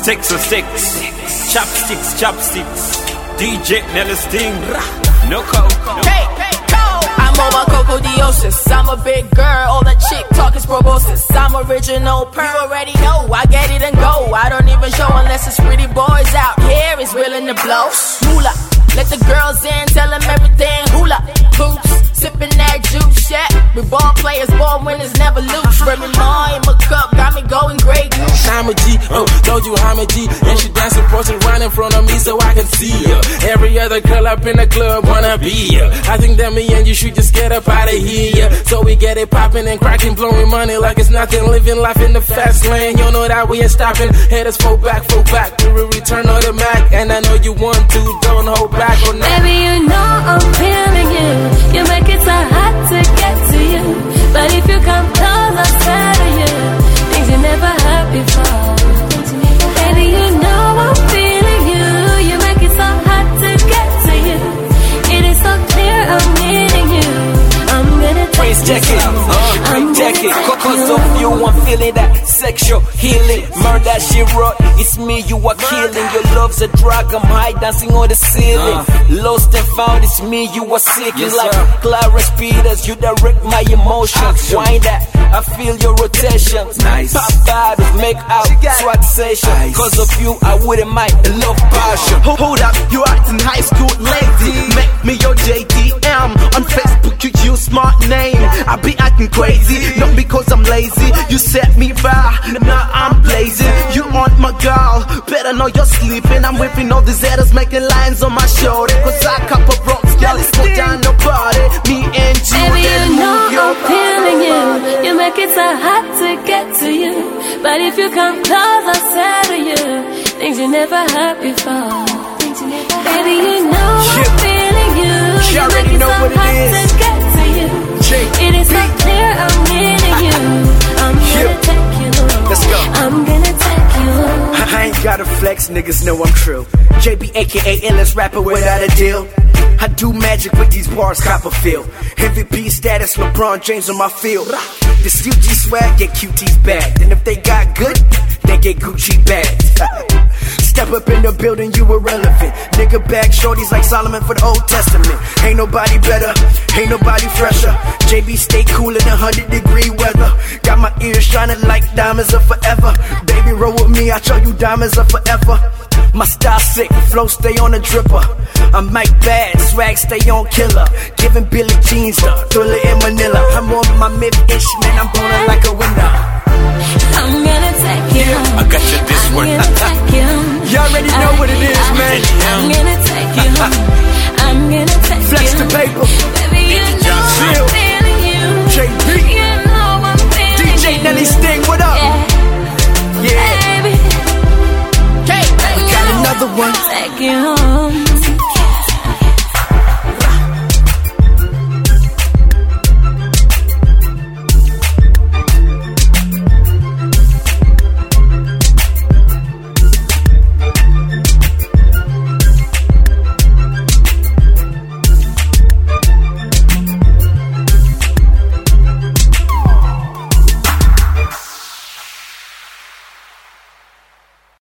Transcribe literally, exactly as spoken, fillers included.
Sticks or sticks, chopsticks, chopsticks. D J Nelly Sting, no coke. Hey, hey, go! I'm over cocodiosis. I'm a big girl, all the chick talk is proboscis. I'm original, you already know. I get it and go. I don't even show unless it's pretty boys out here is willing to blow. Moolah, let the girls in, tell them everything. Hula, hoops, sipping that juice, yeah. We ball players, ball winners never lose. Remy Ma in my cup, got me going great. I'm a G, oh, told you I'm a G. And she dancing, posting right in front of me so I can see her. Every other girl up in the club wanna be her. I think that me and you should just get up out of here. So we get it popping and cracking, blowing money like it's nothing. Living life in the fast lane, you know that we ain't stopping. Headers fall back, fall back, we will return on the Mac. And I know you want to, don't hold back on that. Baby, you know I'm feeling you. You make it so hot to get to you. But if you come close, I'll tell you things you never heard before. Baby, you know I'm feeling you. You make it so hot to get to you. It is so clear I'm needing you. I'm gonna take you decade, uh, I'm decade. Cause of you, I'm feeling that sexual healing. Murder, she wrote, it's me you are killing. Your love's a drug, I'm high dancing on the ceiling. Lost and found, it's me you are seeking. Yes, like sir. Clarence Peters, you direct my emotions. Why that? I feel your rotation. Nice. Pop bottles, make out, swag session. Nice. Cause of you, I wouldn't mind a love passion. Hold up, you acting high school lady. Make me your J D M. On Facebook, you use smart name. I be acting crazy, not because I'm lazy. You set me by, now I'm blazing. You want my girl, better know you're sleeping. I'm whipping all these haters, making lines on my shoulder. Cause I cup of rocks, girl, it's go down the party. Me and you, Baby, then you know move your I'm feeling you. You make it so hot to get to you. But if you come close, I'll settle you things you never heard before. Baby, you know I'm feeling you. She You already make it know so what it hot is. to get to you. It is so clear I'm needing you. I'm gonna take you. Let's go. I'm gonna take you. I ain't gotta flex, niggas know I'm true. J B aka illest rapper without a deal. I do magic with these bars, Copperfield. M V P status, LeBron James on my field. This U G swag get Q T's bagged. And if they got good, they get Gucci bags. Step up in the building, you irrelevant. Nigga bag shorties like Solomon for the Old Testament. Ain't nobody better, ain't nobody fresher. J B stay cool in a hundred degree weather. Got my ears shining like diamonds are forever. Baby, roll with me, I show you diamonds are forever. My style sick, flow stay on a dripper. I'm Mike Bad, swag stay on killer. Giving Billy Jeans the thriller in Manila. I'm on my mid-ish, man, I'm ballin' like a winner. I'm gonna take you. I got you this I'm one. gonna take you. You already know what it is, man. I'm gonna take you. I'm gonna take Flex you. the paper. Baby, you know I'm feeling you. J B. You know I'm feeling D J you. Nelly Sting, what up? Yeah. Yeah. Baby. Hey, I got another one. Take you home.